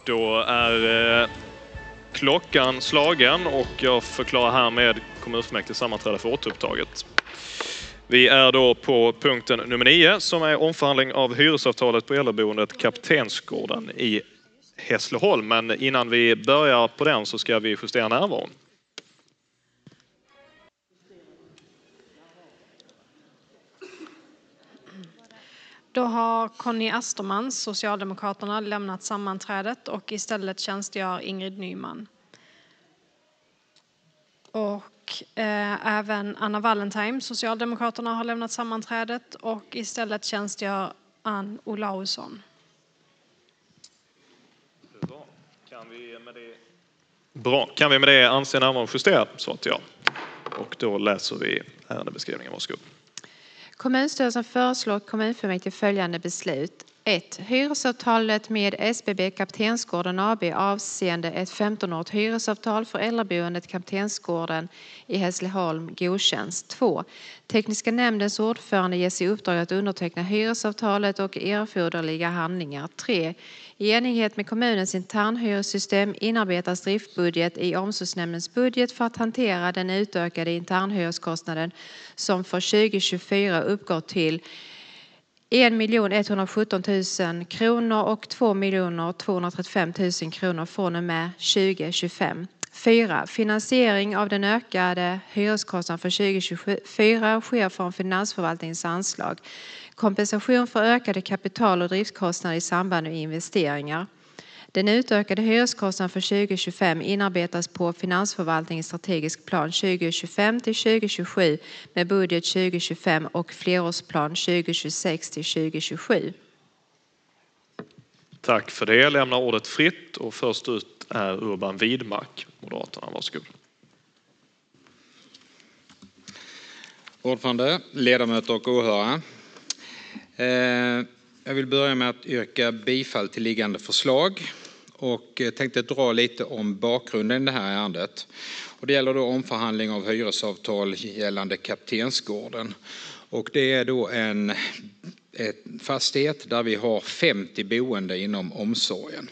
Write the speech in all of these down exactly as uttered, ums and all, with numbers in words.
Då är eh, klockan slagen och jag förklarar härmed kommunfullmäktiges sammanträde för återupptaget. Vi är då på punkten nummer nio som är omförhandling av hyresavtalet på äldreboendet Kaptensgården i Hässleholm. Men innan vi börjar på den så ska vi justera närvaron. Då har Conny Asterman, Socialdemokraterna, lämnat sammanträdet och istället tjänstgör Ingrid Nyman. Och eh, även Anna Wallentheim, Socialdemokraterna, har lämnat sammanträdet och istället tjänstgör Ann Olausson. Bra. Kan vi med det, Bra. Kan vi med det anse närvaron justerad? Så att ja. Och då läser vi ärendebeskrivningen. Varsågod. Kommunstyrelsen föreslår kommunfullmäktige följande beslut. ett. Hyresavtalet med S B B Kaptensgården A B avseende ett femtonårigt hyresavtal för äldreboendet Kaptensgården i Hässleholm godkänns. två. Tekniska nämndens ordförande ges i uppdrag att underteckna hyresavtalet och erforderliga handlingar. tre. I enighet med kommunens internhyressystem inarbetas driftbudget i omsorgsnämndens budget för att hantera den utökade internhyreskostnaden som för tjugo tjugofyra uppgår till en miljon etthundrasjutton tusen kronor och två miljoner tvåhundratrettiofem tusen kronor från och med tjugo tjugofem. fyra. Finansiering av den ökade hyreskostnaden för tjugo tjugofyra sker från finansförvaltningens anslag. Kompensation för ökade kapital- och driftskostnader i samband med investeringar. Den utökade hyreskostnaden för tjugo tjugofem inarbetas på finansförvaltningens strategisk plan tjugo tjugofem till tjugo tjugosju med budget tjugo tjugofem och flerårsplan tjugo tjugosex till tjugo tjugosju. Tack för det. Jag lämnar ordet fritt och först ut är Urban Widmark, Moderaterna. Varsågod. Ordförande, ledamöter och åhörare. Jag vill börja med att yrka bifall till liggande förslag och tänkte dra lite om bakgrunden i det här ärendet. Och det gäller då omförhandling av hyresavtal gällande Kaptensgården. Och det är då en, en fastighet där vi har femtio boende inom omsorgen.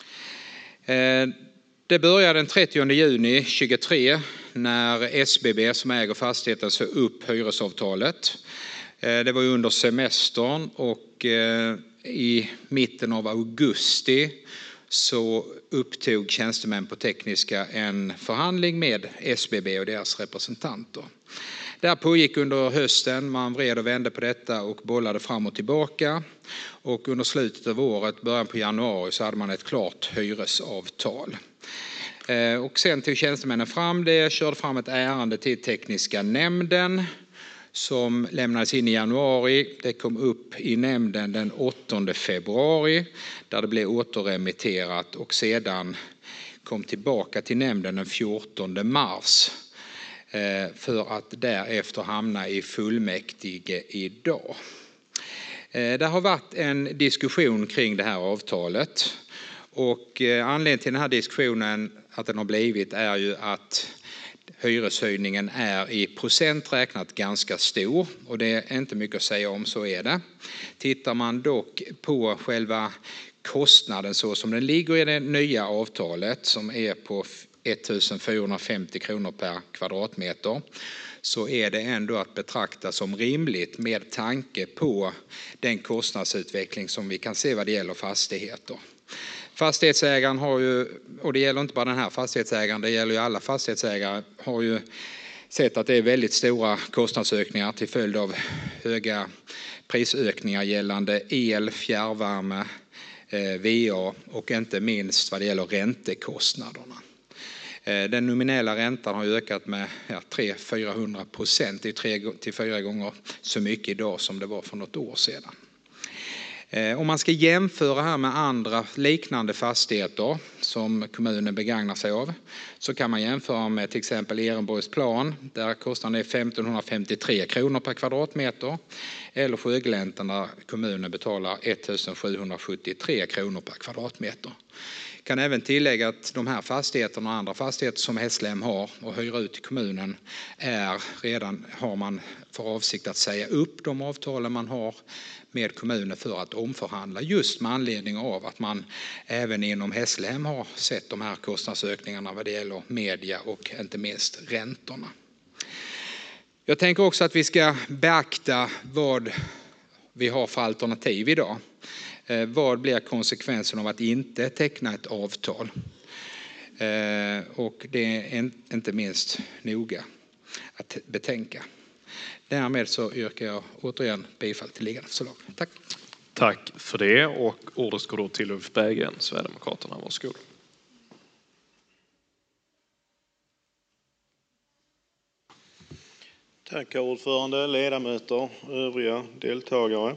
Det började den trettionde juni tjugotre när S B B som äger fastigheten sa upp hyresavtalet. Det var under semestern och i mitten av augusti så upptog tjänstemän på tekniska en förhandling med S B B och deras representanter. Det här pågick under hösten, man vred och vände på detta och bollade fram och tillbaka. Och under slutet av året, början på januari, så hade man ett klart hyresavtal. Och sen tog tjänstemännen fram det, körde fram ett ärende till tekniska nämnden som lämnades in i januari. Det kom upp i nämnden den åttonde februari där det blev återremitterat och sedan kom tillbaka till nämnden den fjortonde mars för att därefter hamna i fullmäktige idag. Det har varit en diskussion kring det här avtalet och anledningen till den här diskussionen att den har blivit är ju att hyreshöjningen är i procent räknat ganska stor och det är inte mycket att säga om, så är det. Tittar man dock på själva kostnaden så som den ligger i det nya avtalet som är på ettusen fyrahundrafemtio kronor per kvadratmeter så är det ändå att betrakta som rimligt med tanke på den kostnadsutveckling som vi kan se vad det gäller fastigheter. Fastighetsägaren har ju, och det gäller inte bara den här fastighetsägaren, det gäller ju alla fastighetsägare, har ju sett att det är väldigt stora kostnadsökningar till följd av höga prisökningar gällande el, fjärrvärme, V A och inte minst vad det gäller räntekostnaderna. Den nominella räntan har ökat med ja, tre till fyrahundra procent, det är tre till fyra gånger så mycket idag som det var för något år sedan. Om man ska jämföra här med andra liknande fastigheter som kommunen begagnar sig av så kan man jämföra med till exempel Ehrenborgsplan där kostnaden är femtonhundrafemtiotre kronor per kvadratmeter eller Sjögläntan där kommunen betalar ettusen sjuhundrasjuttiotre kronor per kvadratmeter. Kan även tillägga att de här fastigheterna och andra fastigheter som Hässleholm har och hyr ut till kommunen är redan, har man för avsikt att säga upp de avtalen man har med kommunen för att omförhandla, just med anledning av att man även inom Hässleholm har sett de här kostnadsökningarna vad det gäller media och inte minst räntorna. Jag tänker också att vi ska beakta vad vi har för alternativ idag. Eh, vad blir konsekvensen av att inte teckna ett avtal? Eh, och det är inte minst noga att betänka. Därmed så yrkar jag återigen bifall till liggande förslag. Tack. Tack för det, och ordet går då till Ulf Berggren, Sverigedemokraterna. Varsågod. Tack herr ordförande, ledamöter, övriga deltagare.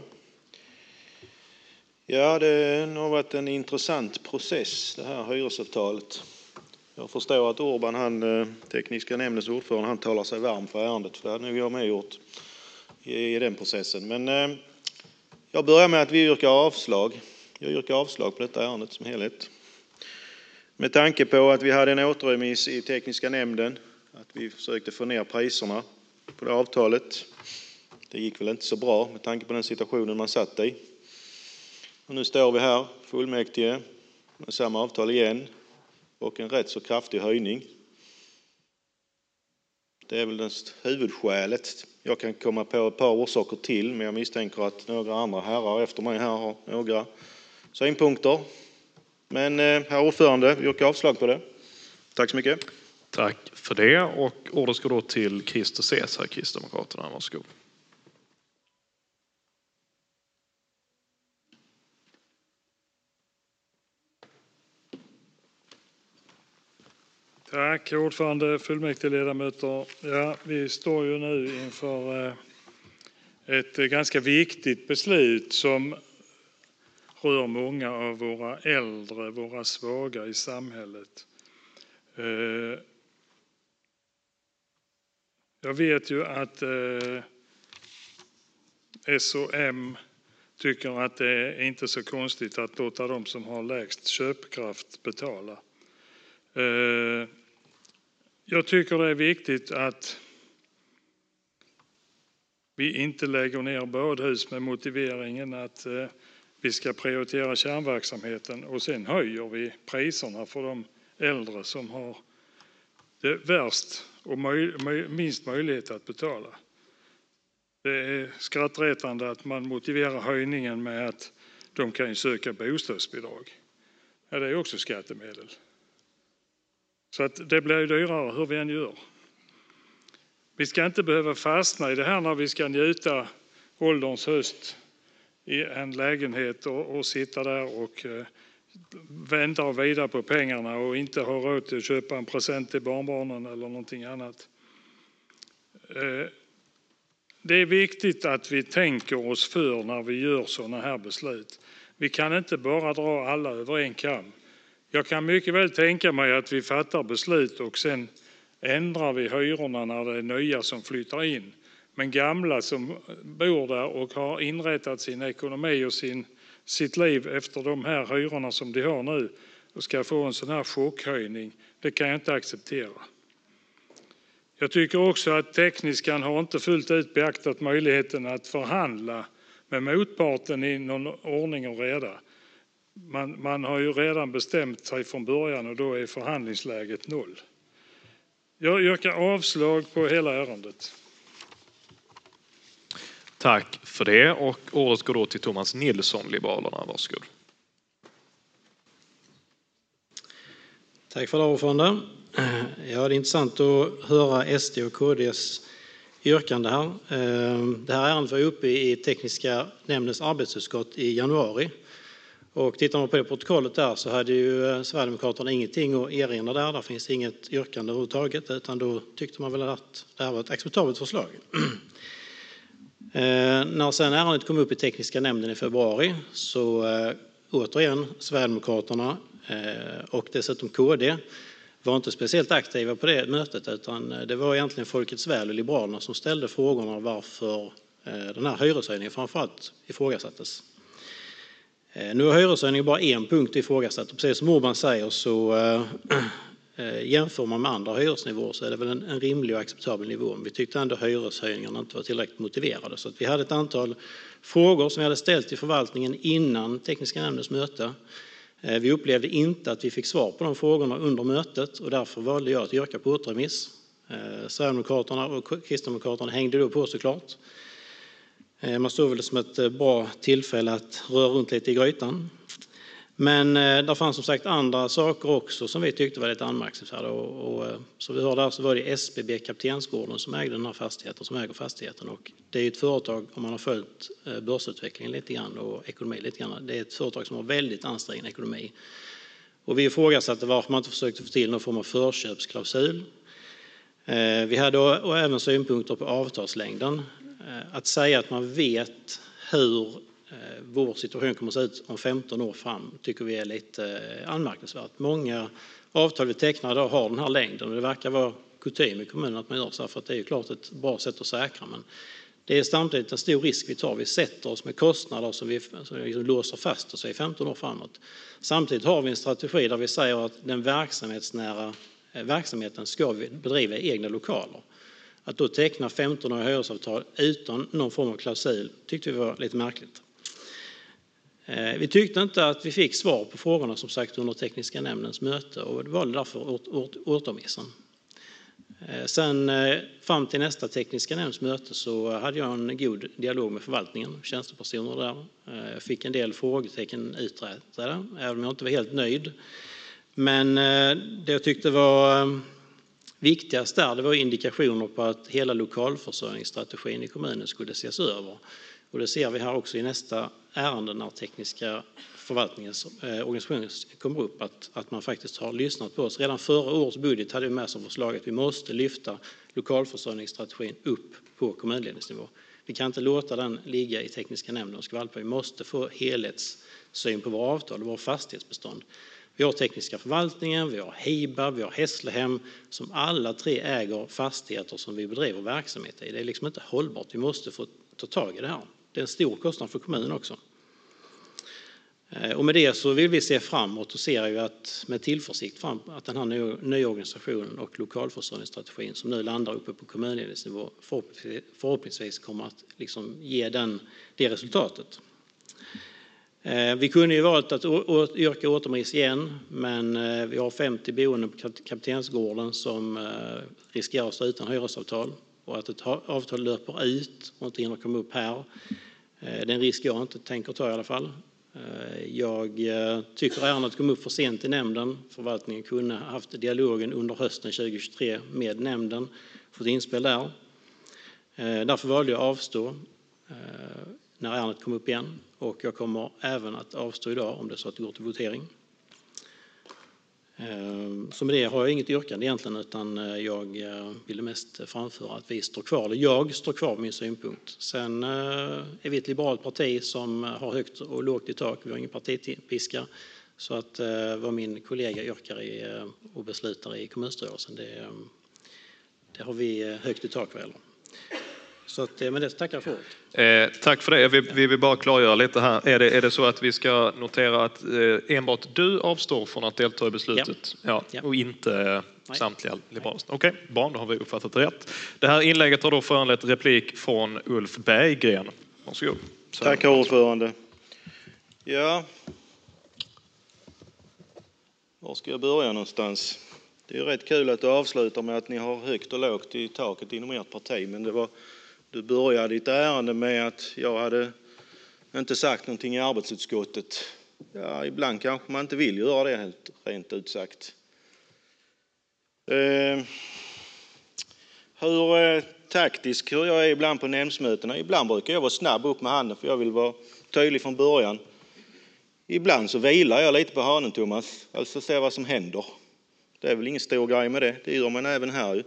Ja, det har varit en intressant process det här hyresavtalet. Jag förstår att Urban, han, tekniska nämndens ordförande, han talar sig varm för ärendet, för det hade nog jag med gjort i, i den processen. Men eh, jag börjar med att vi yrkar avslag. Jag yrkar avslag på detta ärendet som helhet. Med tanke på att vi hade en återremiss i tekniska nämnden, att vi försökte få ner priserna på det avtalet. Det gick väl inte så bra med tanke på den situationen man satt i. Och nu står vi här, fullmäktige, med samma avtal igen och en rätt så kraftig höjning. Det är väl det huvudskälet. Jag kan komma på ett par orsaker till, men jag misstänker att några andra herrar efter mig här har några synpunkter. Men herr ordförande, vi yrkar avslag på det. Tack så mycket. Tack för det, och ordet ska då till Christer Cesar, Kristdemokraterna. Varsågod. Tack ordförande, fullmäktigeledamöter. Ja, vi står ju nu inför ett ganska viktigt beslut som rör många av våra äldre, våra svaga i samhället. Jag vet ju att S och M tycker att det är inte så konstigt att låta de som har lägst köpkraft betala. Jag tycker det är viktigt att vi inte lägger ner badhus med motiveringen att vi ska prioritera kärnverksamheten och sen höjer vi priserna för de äldre som har det värst och minst möjlighet att betala. Det är skrattretande att man motiverar höjningen med att de kan söka bostadsbidrag. Ja, det är också skattemedel. Så att det blir dyrare hur vi än gör. Vi ska inte behöva fastna i det här när vi ska njuta ålderns höst i en lägenhet och, och sitta där och eh, vänta och vida på pengarna och inte ha råd att köpa en present till barnbarnen eller någonting annat. Eh, det är viktigt att vi tänker oss för när vi gör sådana här beslut. Vi kan inte bara dra alla över en kam. Jag kan mycket väl tänka mig att vi fattar beslut och sen ändrar vi hyrorna när det är nya som flyttar in. Men gamla som bor där och har inrättat sin ekonomi och sin, sitt liv efter de här hyrorna som de har nu och ska få en sån här chockhöjning, det kan jag inte acceptera. Jag tycker också att tekniskan har inte fullt ut beaktat möjligheten att förhandla med motparten i någon ordning och reda. Man, man har ju redan bestämt sig från början och då är förhandlingsläget noll. Jag yrkar avslag på hela ärendet. Tack för det, och ordet går då till Thomas Nilsson, Liberalerna. Varsågod. Tack för det, ordförande. Ja, det är intressant att höra S D och K D:s yrkande här. Det här ärendet var uppe i tekniska nämndens arbetsutskott i januari. Och tittar man på det protokollet där så hade ju Sverigedemokraterna ingenting att erinra där. Där finns inget yrkande överhuvudtaget, utan då tyckte man väl att det här var ett acceptabelt förslag. När sen ärendet kom upp i tekniska nämnden i februari så återigen Sverigedemokraterna och dessutom K D var inte speciellt aktiva på det mötet, utan det var egentligen Folkets väl och Liberalerna som ställde frågorna varför den här hyreshöjningen framförallt ifrågasattes. Nu är hyreshöjningen bara en punkt ifrågasatt. Precis som Urban säger så äh, jämför man med andra hyresnivåer så är det väl en, en rimlig och acceptabel nivå. Men vi tyckte ändå att hyreshöjningarna inte var tillräckligt motiverade. Så att vi hade ett antal frågor som vi hade ställt till förvaltningen innan tekniska nämndens möte. Vi upplevde inte att vi fick svar på de frågorna under mötet och därför valde jag att yrka på återremiss. Sverigedemokraterna och Kristdemokraterna hängde då på såklart. Man såg väl det som ett bra tillfälle att röra runt lite i grytan. Men det fanns som sagt andra saker också som vi tyckte var lite anmärkningsvärda. Och, och, så vi hörde så var det S B B Kaptensgården som ägde den här fastigheten, som äger fastigheten. Och det är ett företag, om man har följt börsutvecklingen lite grann och ekonomi lite grann, det är ett företag som har väldigt ansträngd ekonomi. Och vi ifrågasatte varför man inte försökte få till någon form av förköpsklausul. Vi hade och även synpunkter på avtalslängden. Att säga att man vet hur vår situation kommer att se ut om femton år fram tycker vi är lite anmärkningsvärt. Många avtal vi tecknar idag har den här längden och det verkar vara kutym i kommunen att man gör så, för att det är ju klart ett bra sätt att säkra. Men det är samtidigt en stor risk vi tar. Vi sätter oss med kostnader som vi, som vi liksom låser fast oss i femton år framåt. Samtidigt har vi en strategi där vi säger att den verksamhetsnära verksamheten ska vi bedriva i egna lokaler. Att då teckna femton-åriga hyresavtal utan någon form av klausul tyckte vi var lite märkligt. Vi tyckte inte att vi fick svar på frågorna som sagt under tekniska nämndens möte och det var därför återremissen. Sen fram till nästa tekniska nämndsmöte så hade jag en god dialog med förvaltningen, tjänstepersoner där. Jag fick en del frågetecken uträttade, även om jag inte var helt nöjd. Men det jag tyckte var viktigast där, det var indikationer på att hela lokalförsörjningsstrategin i kommunen skulle ses över. Och det ser vi här också i nästa ärende när tekniska förvaltningens eh, organisation kommer upp, att, att man faktiskt har lyssnat på oss. Redan förra årets budget hade vi med som förslag att vi måste lyfta lokalförsörjningsstrategin upp på kommunledningsnivå. Vi kan inte låta den ligga i tekniska nämnden och skvalpa. Vi måste få helhetssyn på våra avtal och vår fastighetsbestånd. Vi har tekniska förvaltningen, vi har Heiba, vi har Hässlehem som alla tre äger fastigheter som vi bedriver verksamhet i. Det är liksom inte hållbart. Vi måste få ta tag i det här. Det är en stor kostnad för kommunen också. Och med det så vill vi se framåt och ser ju att med tillförsikt fram att den här nya, nya organisationen och lokalförsörjningsstrategin som nu landar uppe på kommunledningsnivå förhoppningsvis, förhoppningsvis kommer att liksom ge den, det resultatet. Vi kunde ju valt att yrka återremiss igen, men vi har femtio boenden på Kaptensgården som riskerar att stå utan hyresavtal och att ett avtal löper ut och inte hinner komma upp här. Det är en risk jag inte tänker ta i alla fall. Jag tycker ärendet kom upp för sent i nämnden. Förvaltningen kunde ha haft dialogen under hösten tjugohundratjugotre med nämnden, fått inspel där. Därför valde jag att avstå när ärendet kom upp igen och jag kommer även att avstå idag om det så att det går till votering. Så med det har jag inget yrkande egentligen, utan jag ville mest framföra att vi står kvar, eller jag står kvar med min synpunkt. Sen är vi ett liberalt parti som har högt och lågt i tak, vi har ingen partipiska. Så att vad min kollega yrkar i och beslutar i kommunstyrelsen, det, det har vi högt i tak vad gäller. Så att, med det tackar jag för eh, Tack för det. Vi, vi vill bara klargöra lite här. Är det, är det så att vi ska notera att eh, enbart du avstår från att delta i beslutet? Ja. Ja. Ja. Och inte eh, samtliga liberaler? Okej, okay. Bra, då har vi uppfattat det rätt. Det här inlägget har då föranlett replik från Ulf Berggren. Varsågod. Så tack, ordförande. Ja. Var ska jag börja någonstans? Det är rätt kul att du avslutar med att ni har högt och lågt i taket inom ert parti, men det var Du började ditt ärende med att jag hade inte sagt någonting i arbetsutskottet. Ja, ibland kanske man inte vill göra det helt rent ut sagt. Eh, hur eh, taktisk hur jag är ibland på nämndsmötena. Ibland brukar jag vara snabb upp med handen för jag vill vara tydlig från början. Ibland så vilar jag lite på hanen, Thomas. Alltså se vad som händer. Det är väl ingen stor grej med det. Det gör man även här.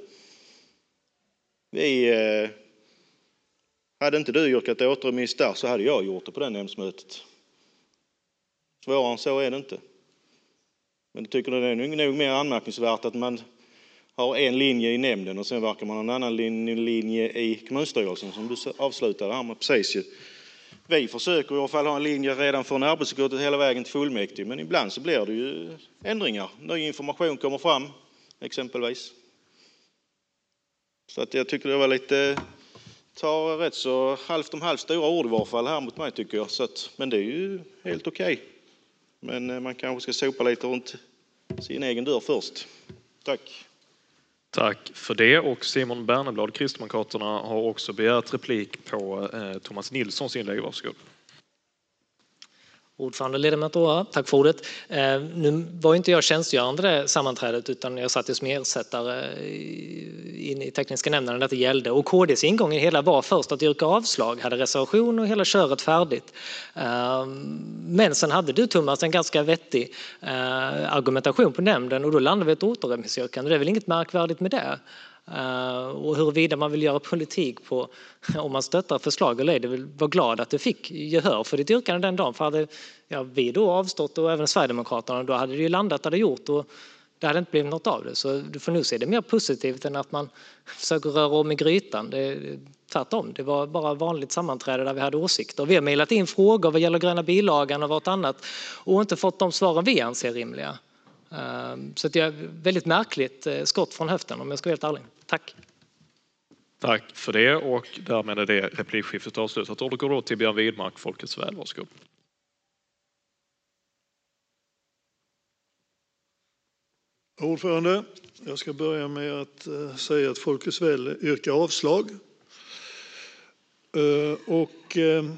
Vi... Eh, Hade inte du yrkat återremiss där så hade jag gjort det på det nämndsmötet. Svårare än så är det inte. Men jag tycker det är nog mer anmärkningsvärt att man har en linje i nämnden och sen verkar man ha en annan linje i kommunstyrelsen som du avslutade här med precis ju. Vi försöker i alla fall ha en linje redan från arbetsutskottet hela vägen till fullmäktige, men ibland så blir det ju ändringar. Ny information kommer fram, exempelvis. Så att jag tycker det var lite, tar rätt så halvt om halvt stora ord i varje fall här mot mig tycker jag. Så att, men det är ju helt okej. Okay. Men man kanske ska sopa lite runt sin egen dörr först. Tack. Tack för det. Och Simon Berneblad, Kristdemokraterna, har också begärt replik på eh, Thomas Nilssons inlägg. Varsågod. Ordförande, ledamöter, tack för ordet. Eh, nu var inte jag tjänstgörande det sammanträdet utan jag satt som ersättare in i tekniska nämnden när det gällde. Och K D:s ingång i hela var först att yrka avslag, hade reservation och hela köret färdigt. Eh, men sen hade du, Thomas, en ganska vettig eh, argumentation på nämnden och då landade vi ett återremissyrkande. Det är väl inget märkvärdigt med det. Uh, och huruvida man vill göra politik på om man stöttar förslag eller ej, det vill vara glad att du fick gehör för ditt yrkande den dagen, för hade ja, vi då avstått och även Sverigedemokraterna, då hade det ju landat där det gjort och det hade inte blivit något av det. Så du får nu se det mer positivt än att man försöker röra om i grytan. Det, tvärtom, det var bara vanligt sammanträde där vi hade åsikter. Vi har mejlat in frågor vad gäller gröna bilagan och vart annat och inte fått de svaren vi anser rimliga. Så det är väldigt märkligt skott från höften om jag ska vara helt ärlig. Tack. Tack för det och därmed är det replikskiftet avslutat. Och då går då till Björn Widmark, Folkets väl. Varsågod. Ordförande, jag ska börja med att säga att Folkets väl yrkar avslag. Och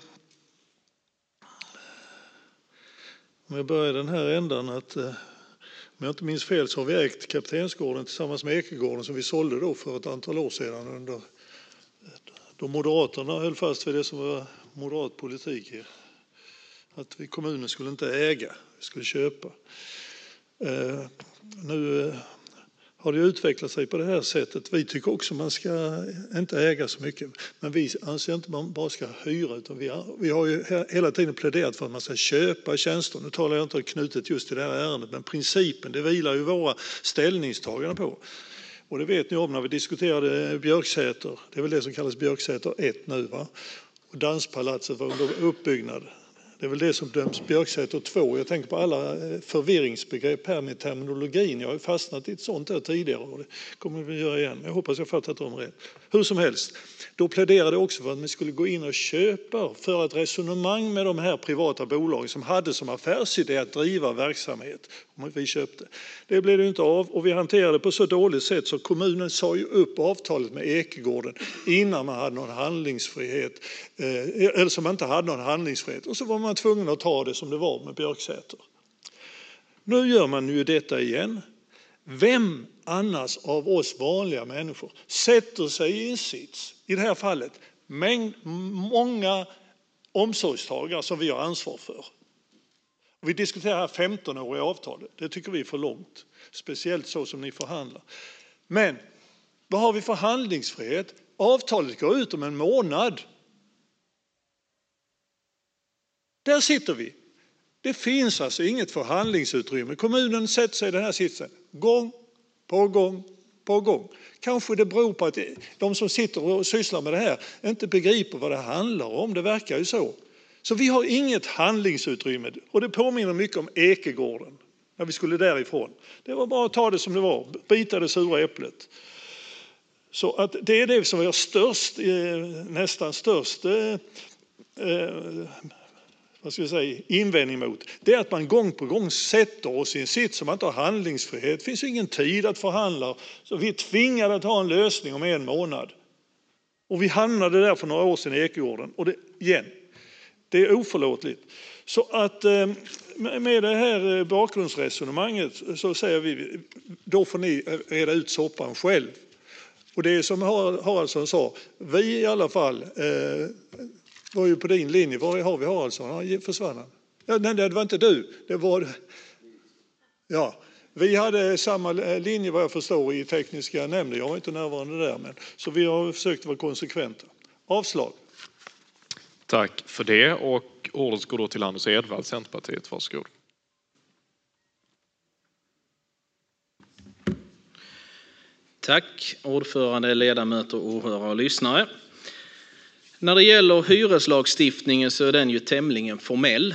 om jag börjar den här ändan att om jag inte minns fel så har vi ägt Kaptensgården tillsammans med Ekegården som vi sålde då för ett antal år sedan under då Moderaterna höll fast vid det som var moderat politik. Att vi kommunen skulle inte äga, vi skulle köpa. Eh, nu har det utvecklat sig på det här sättet. Vi tycker också man ska inte äga så mycket. Men vi anser inte man bara ska hyra utan vi har, vi har ju hela tiden pläderat för att man ska köpa tjänster. Nu talar jag inte knutet just till det här ärendet men principen det vilar ju våra ställningstaganden på. Och det vet ni om när vi diskuterade Björksäter. Det är väl det som kallas Björksäter ett nu va? Och Danspalatset var under uppbyggnad. Det är väl det som döms Björksäter två. Jag tänker på alla förvirringsbegrepp här med terminologin. Jag har ju fastnat i ett sånt där tidigare och det kommer vi göra igen. Jag hoppas jag fattat dem rätt. Hur som helst, då pläderade också för att man skulle gå in och köpa för ett resonemang med de här privata bolagen som hade som affärsidé att driva verksamhet. Om vi köpte. Det blev det inte av och vi hanterade på så dåligt sätt så kommunen sa ju upp avtalet med Ekegården innan man hade någon handlingsfrihet. Eller som man inte hade någon handlingsfrihet. Och så var man tvungen att ta det som det var med Björksäter. Nu gör man ju detta igen. Vem annars av oss vanliga människor sätter sig i en sits, i det här fallet, mängd, många omsorgstagare som vi har ansvar för. Vi diskuterar här femton-åriga avtalet, det tycker vi är för långt, speciellt så som ni förhandlar. Men vad har vi för handlingsfrihet? Avtalet går ut om en månad. Där sitter vi. Det finns alltså inget förhandlingsutrymme. Kommunen sätter sig i den här sitsen gång på gång på gång. Kanske det beror på att de som sitter och sysslar med det här inte begriper vad det handlar om. Det verkar ju så. Så vi har inget handlingsutrymme. Och det påminner mycket om Ekegården. När vi skulle därifrån. Det var bara att ta det som det var. Bita det sura äpplet. Så att det är det som vi har störst, nästan störst eh, vad ska jag säga, invändning mot. Det är att man gång på gång sätter oss i en sitt som man inte har handlingsfrihet. Det finns ingen tid att förhandla. Så vi är tvingade att ha en lösning om en månad. Och vi hamnade där för några år sedan i Ekegården. Och det, igen, det är oförlåtligt. Så att med det här bakgrundsresonemanget så säger vi, då får ni reda ut soppan själv. Och det är som Haraldsson sa, vi i alla fall eh, var ju på din linje. Var har vi Haraldsson? Han försvann han. Ja, nej, det var inte du. Det var... Ja, vi hade samma linje vad jag förstår i tekniska nämnden. Jag var inte närvarande där. Men... Så vi har försökt vara konsekventa. Avslag. Tack för det. Och ordet går då till Anders Edvall, Centerpartiet. Varsågod. Tack ordförande, ledamöter, åhörare och lyssnare. När det gäller hyreslagstiftningen så är den ju tämligen formell.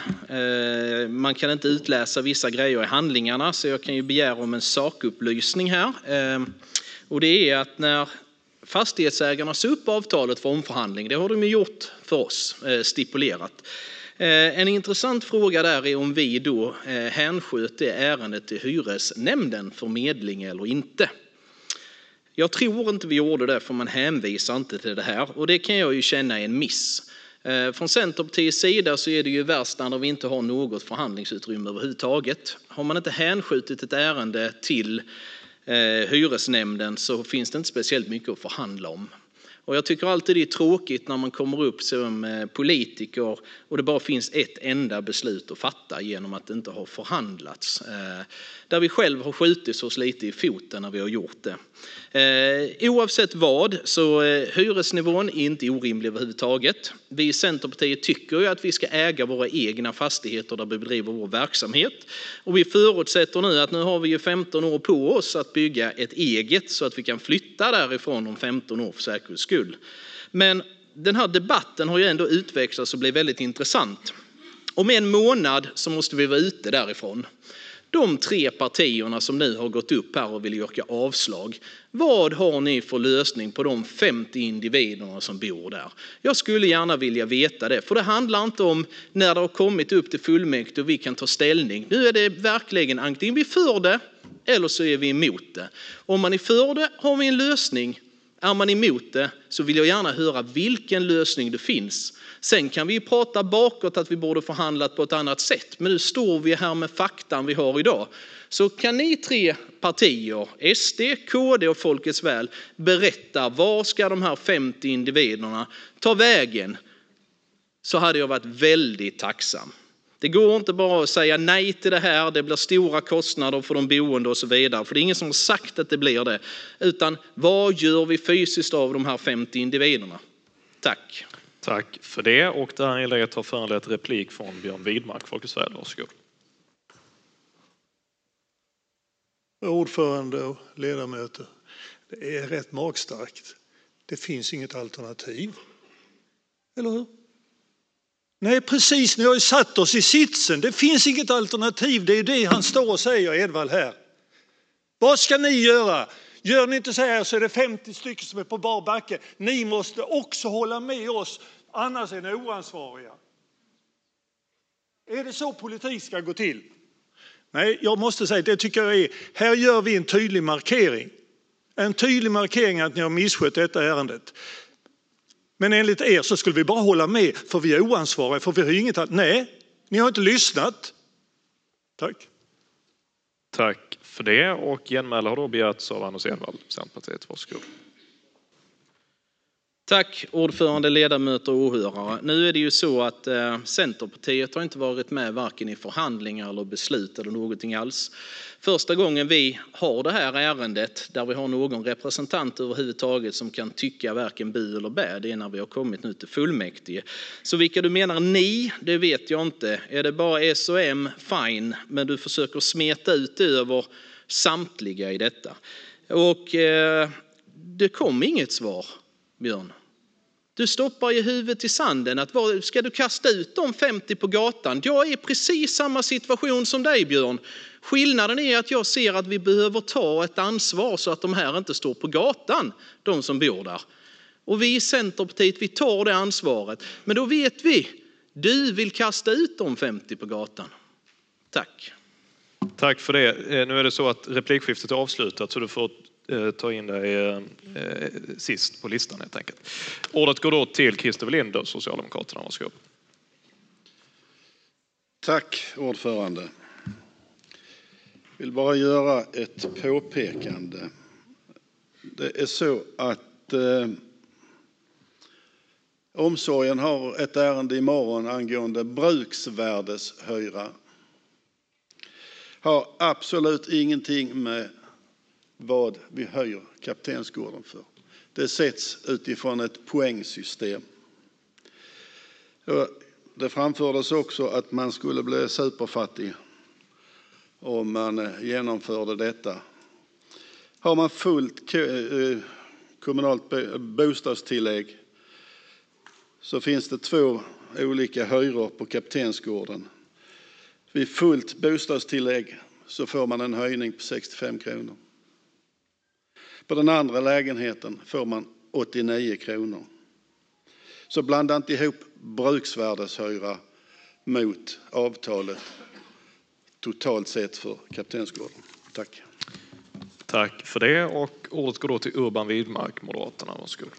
Man kan inte utläsa vissa grejer i handlingarna, så jag kan ju begära om en sakupplysning här. Och det är att när fastighetsägarna sa upp avtalet för omförhandling, det har de ju gjort för oss, stipulerat. En intressant fråga där är om vi då hänsköt det ärendet till hyresnämnden för medling eller inte. Jag tror inte vi gjorde det, för man hänvisar inte till det här, och det kan jag ju känna är en miss. Från Centerpartiets sida så är det ju värst när vi inte har något förhandlingsutrymme överhuvudtaget. Har man inte hänskjutit ett ärende till hyresnämnden så finns det inte speciellt mycket att förhandla om. Och jag tycker alltid det är tråkigt när man kommer upp som politiker och det bara finns ett enda beslut att fatta genom att det inte har förhandlats. Där vi själv har skjutit oss lite i foten när vi har gjort det. Oavsett vad så hyresnivån är inte orimlig överhuvudtaget. Vi i Centerpartiet tycker ju att vi ska äga våra egna fastigheter där vi bedriver vår verksamhet. Och vi förutsätter nu att nu har vi ju femton år på oss att bygga ett eget så att vi kan flytta därifrån om femton år för säkerhets skull. Men den här debatten har ju ändå utvecklats och blivit väldigt intressant. Om en månad så måste vi vara ute därifrån. De tre partierna som nu har gått upp här och vill yrka avslag, vad har ni för lösning på de femtio individerna som bor där? Jag skulle gärna vilja veta det, för det handlar inte om när det har kommit upp till fullmäktige och vi kan ta ställning. Nu är det verkligen antingen vi för det eller så är vi emot det. Om man är för det har vi en lösning. Är man emot det så vill jag gärna höra vilken lösning det finns. Sen kan vi prata bakåt att vi borde förhandlat på ett annat sätt. Men nu står vi här med faktan vi har idag. Så kan ni tre partier, S D, K D och Folkets Väl, berätta var ska de här femtio individerna ta vägen? Så hade jag varit väldigt tacksam. Det går inte bara att säga nej till det här, det blir stora kostnader för de boende och så vidare. För det är ingen som har sagt att det blir det. Utan vad gör vi fysiskt av de här femtio individerna? Tack. Tack för det, och det här inlägget har föranlett replik från Björn Widmark, Folkets Väl. Varsågod. Ordförande och ledamöter, det är rätt magstarkt. Det finns inget alternativ. Eller hur? Nej, precis. Ni har ju satt oss i sitsen. Det finns inget alternativ. Det är det han står och säger, Edvald, här. Vad ska ni göra? Gör ni inte så här så är det femtio stycken som är på bar backe. Ni måste också hålla med oss, annars är ni oansvariga. Är det så politik ska gå till? Nej, jag måste säga, det tycker jag är, här gör vi en tydlig markering. En tydlig markering att ni har misskött detta ärendet. Men enligt er så skulle vi bara hålla med för vi är oansvariga, för vi har inget att... Nej, ni har inte lyssnat. Tack. Tack för det, och genmäle har då begärts av Anders Edvall, Centerpartiet. Varsågod. Tack ordförande, ledamöter och åhörare. Nu är det ju så att eh, Centerpartiet har inte varit med varken i förhandlingar eller beslut eller någonting alls. Första gången vi har det här ärendet där vi har någon representant överhuvudtaget som kan tycka varken bu eller bä, det är när vi har kommit nu till fullmäktige. Så vilka du menar ni, det vet jag inte. Är det bara S och M, fine, men du försöker smeta ut över samtliga i detta. Och eh, det kom inget svar, Björn. Du stoppar i huvudet i sanden. Att var, ska du kasta ut de femtio på gatan? Jag är i precis samma situation som dig, Björn. Skillnaden är att jag ser att vi behöver ta ett ansvar så att de här inte står på gatan, de som bor där. Och vi i Centerpartiet, vi tar det ansvaret. Men då vet vi, du vill kasta ut de femtio på gatan. Tack. Tack för det. Nu är det så att replikskiftet är avslutat så du får ta in dig eh, sist på listan helt enkelt. Ordet går då till Christer Welinder, Socialdemokraterna. Varsågod. Tack ordförande. Jag vill bara göra ett påpekande. Det är så att eh, omsorgen har ett ärende imorgon angående bruksvärdeshyra. Har absolut ingenting med vad vi höjer Kaptensgården för. Det sätts utifrån ett poängsystem. Det framfördes också att man skulle bli superfattig om man genomförde detta. Har man fullt kommunalt bostadstillägg så finns det två olika hyror på Kaptensgården. Vid fullt bostadstillägg så får man en höjning på sextiofem kronor. På den andra lägenheten får man åttionio kronor. Så blanda inte ihop bruksvärdeshyra mot avtalet totalt sett för Kaptensgården. Tack. Tack för det, och ordet går då till Urban Widmark, Moderaterna. Varsågod.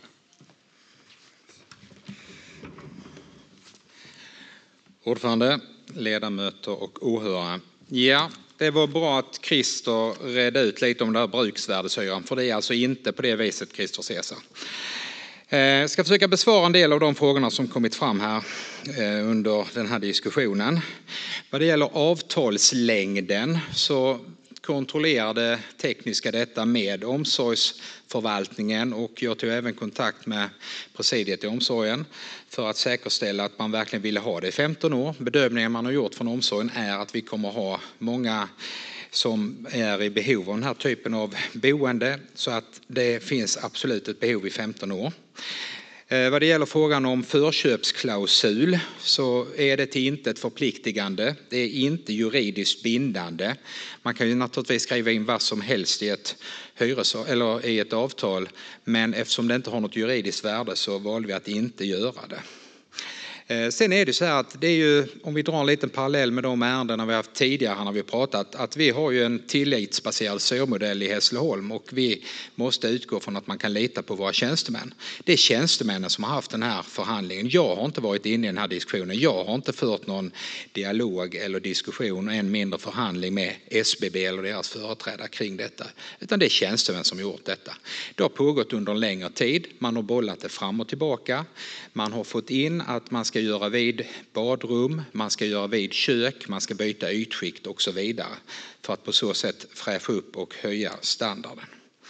Ordförande, ledamöter och åhörare. Ja, det var bra att Christer redde ut lite om det här bruksvärdeshyran, för det är alltså inte på det viset Christer ser sig. Jag ska försöka besvara en del av de frågorna som kommit fram här under den här diskussionen. Vad det gäller avtalslängden så kontrollerade tekniska detta med omsorgsförvaltningen, och jag tog även kontakt med presidiet i omsorgen för att säkerställa att man verkligen ville ha det i femton år. Bedömningen man har gjort från omsorgen är att vi kommer ha många som är i behov av den här typen av boende, så att det finns absolut ett behov i femton år. Vad det gäller frågan om förköpsklausul så är det till intet förpliktigande. Det är inte juridiskt bindande. Man kan ju naturligtvis skriva in vad som helst i ett, hyres- eller i ett avtal, men eftersom det inte har något juridiskt värde så valde vi att inte göra det. Sen är det så här att det är ju, om vi drar en liten parallell med de ärendena vi haft tidigare när vi pratat, att vi har ju en tillitsbaserad styrmodell i Hässleholm och vi måste utgå från att man kan lita på våra tjänstemän. Det är tjänstemännen som har haft den här förhandlingen. Jag har inte varit inne i den här diskussionen. Jag har inte fört någon dialog eller diskussion, än mindre förhandling med S B B eller deras företrädare kring detta. Utan det är tjänstemän som har gjort detta. Det har pågått under en längre tid. Man har bollat det fram och tillbaka. Man har fått in att man ska göra vid badrum, man ska göra vid kök, man ska byta ytskikt och så vidare för att på så sätt fräscha upp och höja standarden.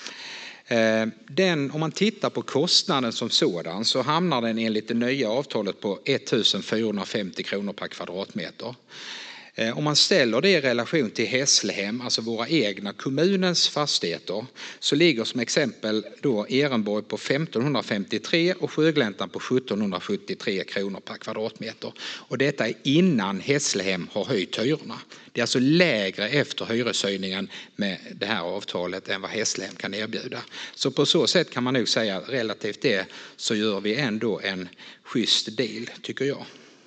Den, om man tittar på kostnaden som sådan så hamnar den enligt det nya avtalet på ettusen fyrahundrafemtio kronor per kvadratmeter. Om man ställer det i relation till Hässlehem, alltså våra egna kommunens fastigheter, så ligger som exempel då Ehrenborg på femtonhundrafemtiotre och Sjögläntan på sjuttonhundrasjuttiotre kronor per kvadratmeter. Och detta är innan Hässlehem har höjt hyrorna. Det är alltså lägre efter hyreshöjningen med det här avtalet än vad Hässlehem kan erbjuda. Så på så sätt kan man nog säga relativt det så gör vi ändå en schysst deal, tycker jag.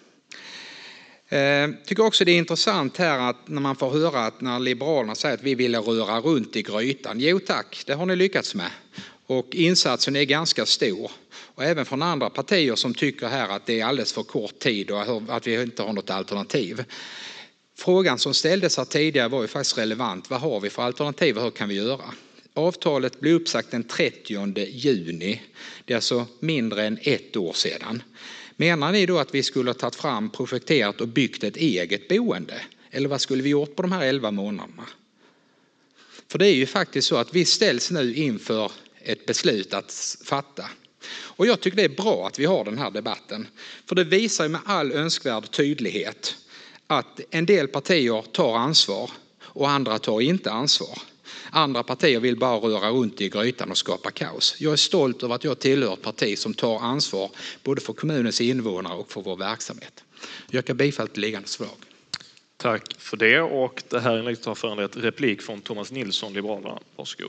Jag tycker också det är intressant här att när man får höra att när Liberalerna säger att vi vill röra runt i grytan. Jo tack, det har ni lyckats med. Och insatsen är ganska stor. Och även från andra partier som tycker här att det är alldeles för kort tid och att vi inte har något alternativ. Frågan som ställdes här tidigare var ju faktiskt relevant. Vad har vi för alternativ och hur kan vi göra? Avtalet blev uppsagt den trettionde juni. Det är alltså mindre än ett år sedan. Menar ni då att vi skulle ha tagit fram, projekterat och byggt ett eget boende? Eller vad skulle vi gjort på de här elva månaderna? För det är ju faktiskt så att vi ställs nu inför ett beslut att fatta. Och jag tycker det är bra att vi har den här debatten. För det visar med all önskvärd tydlighet att en del partier tar ansvar och andra tar inte ansvar. Andra partier vill bara röra runt i grytan och skapa kaos. Jag är stolt över att jag tillhör ett parti som tar ansvar både för kommunens invånare och för vår verksamhet. Jag yrkar bifall till liggande förslag. Tack för det, och det här inlägget har föranlett replik från Thomas Nilsson, Liberalerna. Varsågod.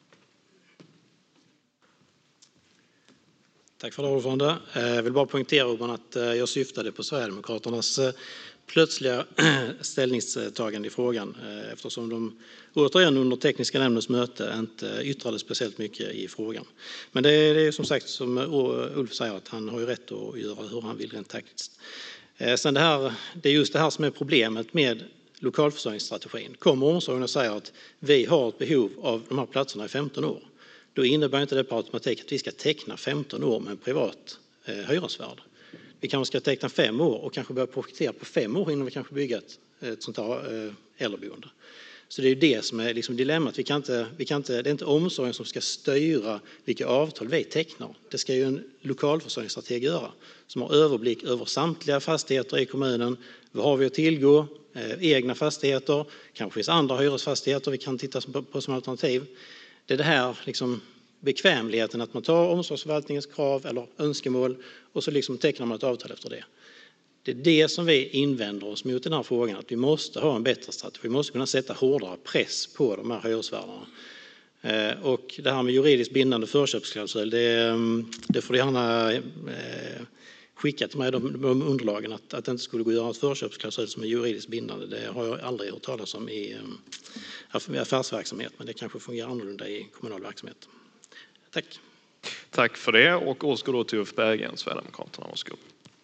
Tack för det, ordförande. Jag vill bara poängtera Urban att jag syftade på Sverigedemokraternas plötsliga ställningstagande i frågan eftersom de återigen under tekniska nämndens möte inte yttrade speciellt mycket i frågan. Men det är, det är som sagt som Ulf säger att han har ju rätt att göra hur han vill rent taktiskt. Sen det, här, det är just det här som är problemet med lokalförsörjningsstrategin. Kommer omsorgen och säger att vi har ett behov av de här platserna i femton år, då innebär inte det på automatik att vi ska teckna femton år med en privat eh, hyresvärd. Vi kanske ska teckna fem år och kanske börja projektera på fem år innan vi kanske bygger ett, ett sånt här eh, äldreboende. Så det är det som är liksom dilemmat. Vi kan inte, vi kan inte, det är inte omsorgen som ska styra vilka avtal vi tecknar. Det ska ju en lokalförsörjningsstrateg göra som har överblick över samtliga fastigheter i kommunen. Vad har vi att tillgå? Eh, egna fastigheter, kanske finns andra hyresfastigheter vi kan titta på som alternativ. Det är det här liksom, bekvämligheten att man tar omsorgsförvaltningens krav eller önskemål och så liksom tecknar man ett avtal efter det. Det är det som vi invänder oss mot den här frågan, att vi måste ha en bättre strategi. Vi måste kunna sätta hårdare press på de här hyresvärdarna. Och det här med juridiskt bindande förköpsklausul, det, det får du gärna skicka till mig, de, de underlagen, att, att det inte skulle gå att göra ett förköpsklausul som är juridiskt bindande. Det har jag aldrig hört talas om i affärsverksamhet, men det kanske fungerar annorlunda i kommunal verksamhet. Tack. Tack för det, och års går då till Ulf Berggren, Sverigedemokraterna. Varsågod.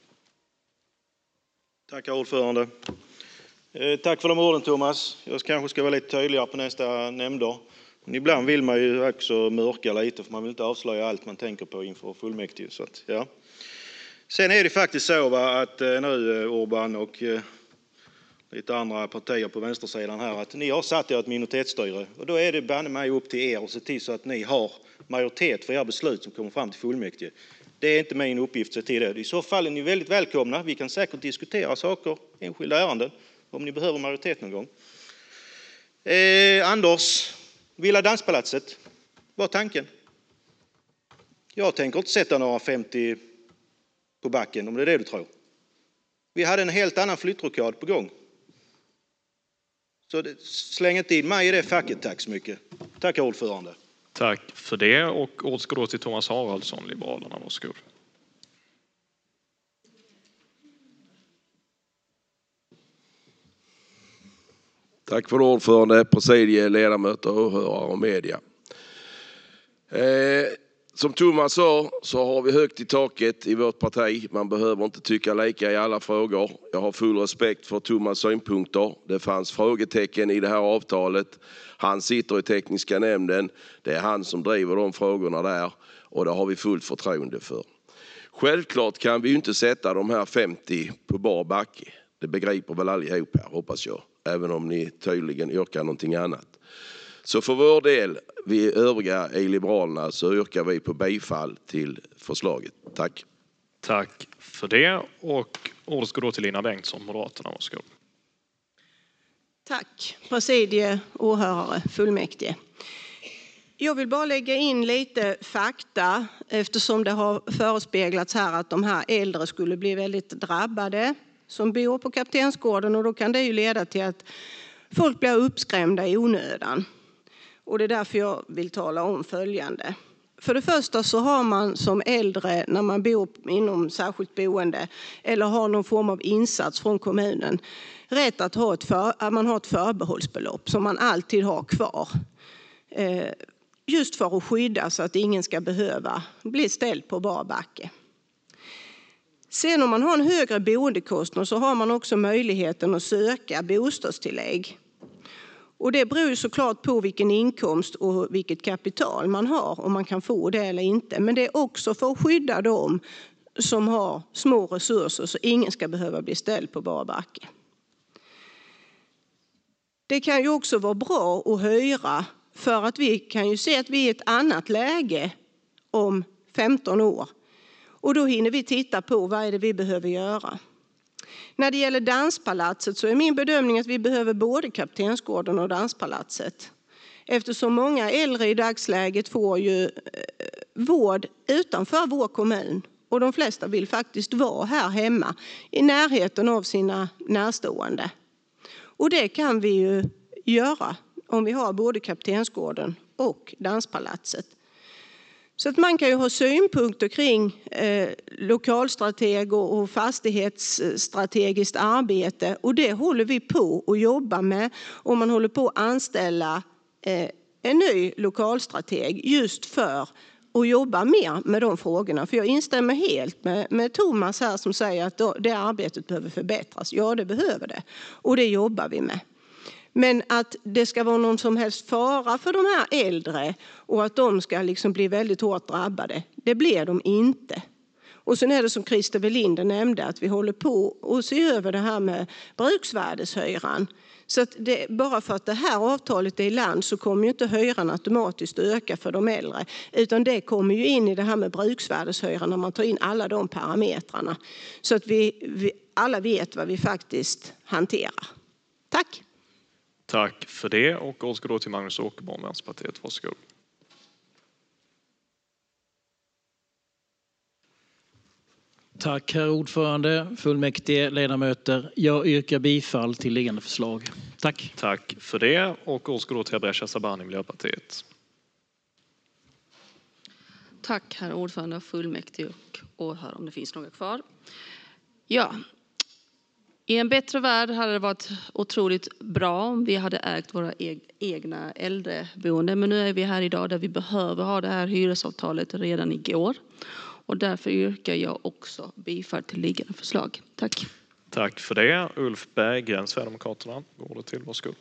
Tack ordförande. Eh, tack för de orden, Thomas. Jag kanske ska vara lite tydligare på nästa nämnder. Men ibland vill man ju också mörka lite, för man vill inte avslöja allt man tänker på inför fullmäktige. Så att, ja. Sen är det faktiskt så, va, att eh, nu Urban och eh, lite andra partier på vänstersidan här, att ni har satt er ett minoritetsstyre. Och då är det banne mig upp till er att se till så att ni har majoritet för era beslut som kommer fram till fullmäktige. Det är inte min uppgift att se till det. I så fall är ni väldigt välkomna. Vi kan säkert diskutera saker, enskilda ärenden, om ni behöver majoritet någon gång. Eh, Anders, Villa Danspalatset, vad är tanken? Jag tänker inte sätta några femtio på backen, om det är det du tror. Vi hade en helt annan flyttrokad på gång. Så det, släng inte in mig i det facket, tack så mycket. Tack ordförande. Tack för det, och ordet ska då till Thomas Haraldsson, Liberalerna. Varsågod. Tack för ordförande, presidie, ledamöter, åhörare och media. Eh, som Thomas sa så har vi högt i taket i vårt parti. Man behöver inte tycka lika i alla frågor. Jag har full respekt för Thomas synpunkter. Det fanns frågetecken i det här avtalet. Han sitter i tekniska nämnden. Det är han som driver de frågorna där, och det har vi fullt förtroende för. Självklart kan vi ju inte sätta de här femtio på bar backe. Det begriper väl allihop här, hoppas jag. Även om ni tydligen yrkar någonting annat. Så för vår del, vi övriga i Liberalerna, så yrkar vi på bifall till förslaget. Tack. Tack för det, och ordet ska då till Lina Bengtsson, Moderaterna. Varsågod. Tack, presidie, åhörare, fullmäktige. Jag vill bara lägga in lite fakta, eftersom det har förespeglats här att de här äldre skulle bli väldigt drabbade som bor på Kaptensgården, och då kan det ju leda till att folk blir uppskrämda i onödan. Och det är därför jag vill tala om följande. För det första så har man som äldre, när man bor inom särskilt boende eller har någon form av insats från kommunen, rätt att ha ett, för, att man har ett förbehållsbelopp som man alltid har kvar. Eh, just för att skydda så att ingen ska behöva bli ställd på bar backe. Sen om man har en högre boendekostnad så har man också möjligheten att söka bostadstillägg. Och det beror ju såklart på vilken inkomst och vilket kapital man har, om man kan få det eller inte. Men det är också för att skydda dem som har små resurser så ingen ska behöva bli ställd på bar backe. Det kan ju också vara bra att höra, för att vi kan ju se att vi är i ett annat läge om femton år. Och då hinner vi titta på vad är det vi behöver göra. När det gäller Danspalatset så är min bedömning att vi behöver både Kaptensgården och Danspalatset. Eftersom många äldre i dagsläget får ju vård utanför vår kommun. Och de flesta vill faktiskt vara här hemma i närheten av sina närstående. Och det kan vi ju göra om vi har både Kaptensgården och Danspalatset. Så att man kan ju ha synpunkter kring eh, lokalstrateg och fastighetsstrategiskt arbete, och det håller vi på att jobba med, och man håller på att anställa eh, en ny lokalstrateg just för att jobba mer med de frågorna. För jag instämmer helt med, med Thomas här som säger att då, det arbetet behöver förbättras. Ja, det behöver det, och det jobbar vi med. Men att det ska vara någon som helst fara för de här äldre och att de ska liksom bli väldigt hårt drabbade, det blir de inte. Och sen är det som Christer Welinder nämnde, att vi håller på att se över det här med bruksvärdeshyran. Så att det, bara för att det här avtalet är i land så kommer ju inte hyran automatiskt öka för de äldre. Utan det kommer ju in i det här med bruksvärdeshyran när man tar in alla de parametrarna. Så att vi, vi alla vet vad vi faktiskt hanterar. Tack! Tack för det, och ordet ska då till Magnus Åkerborn, Vänsterpartiet. Varsågod. Tack herr ordförande, fullmäktige, ledamöter. Jag yrkar bifall till liggande förslag. Tack. Tack för det. Och ord ska då till Abrasha Sabani, Miljöpartiet. Tack herr ordförande, fullmäktige och åhör om det finns några kvar. Ja, i en bättre värld hade det varit otroligt bra om vi hade ägt våra egna äldreboenden. Men nu är vi här idag där vi behöver ha det här hyresavtalet redan igår. Och därför yrkar jag också bifall till liggande förslag. Tack. Tack för det. Ulf Berggren, Sverigedemokraterna. Ordet till, varsågod.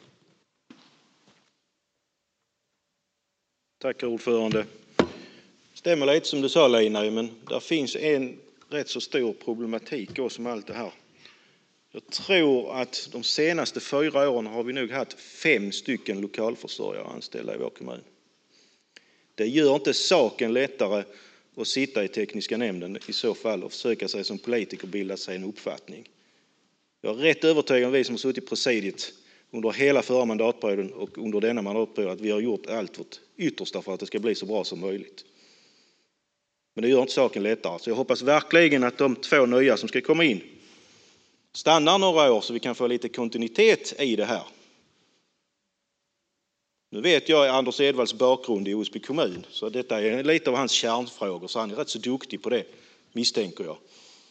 Tack ordförande. Stämmer lite som du sa Lina, men där finns en rätt så stor problematik också med allt det här. Jag tror att de senaste fyra åren har vi nog haft fem stycken lokalförsörjare anställda i vår kommun. Det gör inte saken lättare att sitta i tekniska nämnden i så fall och försöka sig som politiker bilda sig en uppfattning. Jag är rätt övertygad om vi som har suttit i presidiet under hela förra mandatperioden och under denna mandatperiod att vi har gjort allt vårt yttersta för att det ska bli så bra som möjligt. Men det gör inte saken lättare. Så jag hoppas verkligen att de två nya som ska komma in stannar några år så vi kan få lite kontinuitet i det här. Nu vet jag Anders Edvalls bakgrund i Osby kommun, så detta är lite av hans kärnfrågor, så han är rätt så duktig på det, misstänker jag.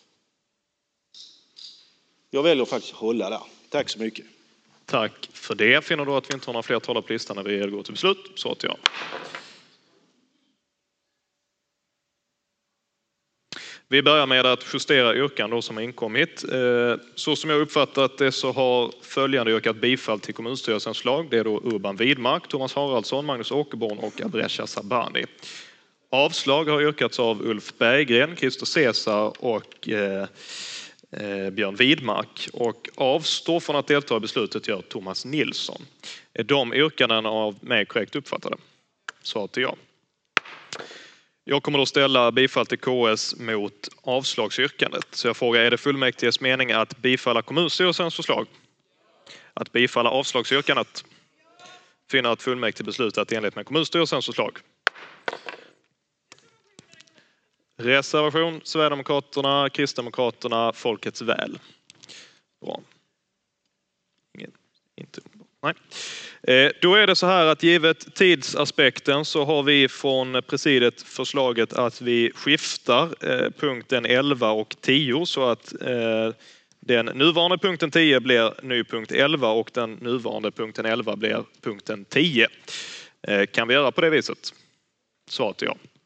Jag väljer faktiskt att hålla där. Tack så mycket. Tack för det. Finner du att vi inte har några fler talare på listan när vi går till beslut? Så att jag. Vi börjar med att justera yrkanden som har inkommit. Så som jag uppfattat det så har följande yrkat bifall till kommunstyrelsens förslag. Det är då Urban Widmark, Thomas Haraldsson, Magnus Åkerborn och Abrasha Sabani. Avslag har yrkats av Ulf Berggren, Christer Cesar och eh, eh, Björn Widmark. Och avstår från att delta i beslutet gör Thomas Nilsson. Är de yrkanden av mig korrekt uppfattade? Svar till ja. Jag kommer då ställa bifall till K S mot avslagsyrkandet. Så jag frågar, är det fullmäktiges mening att bifalla kommunstyrelsens förslag? Att bifalla avslagsyrkandet? Finner att fullmäktige beslutat enligt med kommunstyrelsens förslag. Reservation Sverigedemokraterna, Kristdemokraterna, Folkets väl. Bra. Ingen, inte. Nej. Då är det så här att givet tidsaspekten så har vi från presidiet förslaget att vi skiftar punkten elva och tio så att den nuvarande punkten tio blir ny punkt elva och den nuvarande punkten elva blir punkten tio. Kan vi göra på det viset? Svar till ja.